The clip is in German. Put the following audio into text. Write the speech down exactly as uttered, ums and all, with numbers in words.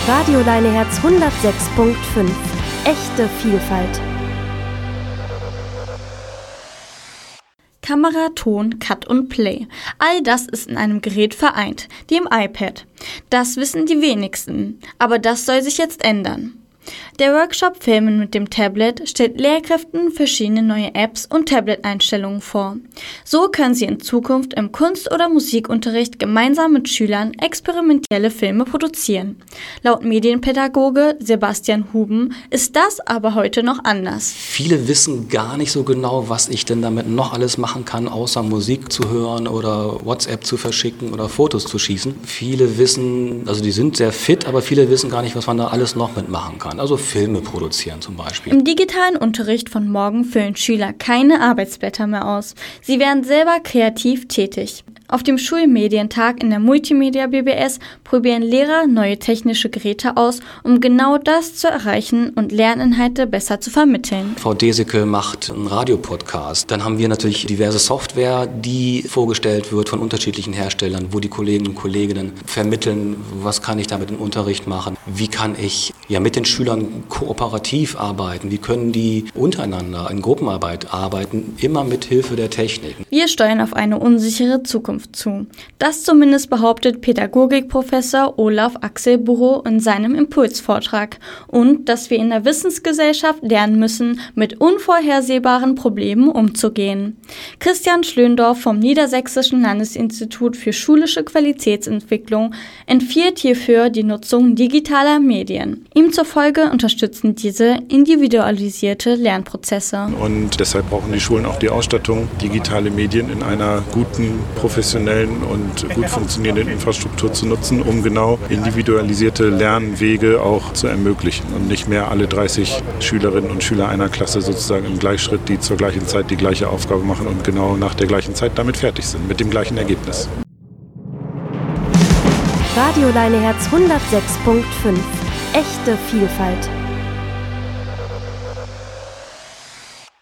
Radio Leineherz hundertsechs Komma fünf. Echte Vielfalt. Kamera, Ton, Cut und Play. All das ist in einem Gerät vereint, dem iPad. Das wissen die wenigsten, aber das soll sich jetzt ändern. Der Workshop Filmen mit dem Tablet stellt Lehrkräften verschiedene neue Apps und Tablet-Einstellungen vor. So können sie in Zukunft im Kunst- oder Musikunterricht gemeinsam mit Schülern experimentelle Filme produzieren. Laut Medienpädagoge Sebastian Huben ist das aber heute noch anders. Viele wissen gar nicht so genau, was ich denn damit noch alles machen kann, außer Musik zu hören oder WhatsApp zu verschicken oder Fotos zu schießen. Viele wissen, also die sind sehr fit, aber viele wissen gar nicht, was man da alles noch mitmachen kann. Also Filme produzieren zum Beispiel. Im digitalen Unterricht von morgen füllen Schüler keine Arbeitsblätter mehr aus. Sie werden selber kreativ tätig. Auf dem Schulmedientag in der Multimedia B B S probieren Lehrer neue technische Geräte aus, um genau das zu erreichen und Lerninhalte besser zu vermitteln. Frau Deseke macht einen Radiopodcast. Dann haben wir natürlich diverse Software, die vorgestellt wird von unterschiedlichen Herstellern, wo die Kolleginnen und Kollegen vermitteln, was kann ich damit im Unterricht machen, wie kann ich ja mit den Schülern kooperativ arbeiten, wie können die untereinander in Gruppenarbeit arbeiten, immer mit Hilfe der Technik. Wir steuern auf eine unsichere Zukunft zu. Das zumindest behauptet Pädagogikprofessor Olaf Axel Burrow in seinem Impulsvortrag. Und dass wir in der Wissensgesellschaft lernen müssen, mit unvorhersehbaren Problemen umzugehen. Christian Schlöndorff vom Niedersächsischen Landesinstitut für schulische Qualitätsentwicklung empfiehlt hierfür die Nutzung digitaler Medien. Ihm zufolge unterstützen diese individualisierte Lernprozesse. Und deshalb brauchen die Schulen auch die Ausstattung, digitale Medien in einer guten, professionellen und gut funktionierenden Infrastruktur zu nutzen, um genau individualisierte Lernwege auch zu ermöglichen und nicht mehr alle dreißig Schülerinnen und Schüler einer Klasse sozusagen im Gleichschritt, die zur gleichen Zeit die gleiche Aufgabe machen und genau nach der gleichen Zeit damit fertig sind, mit dem gleichen Ergebnis. Radio Leineherz hundertsechs Komma fünf. Echte Vielfalt.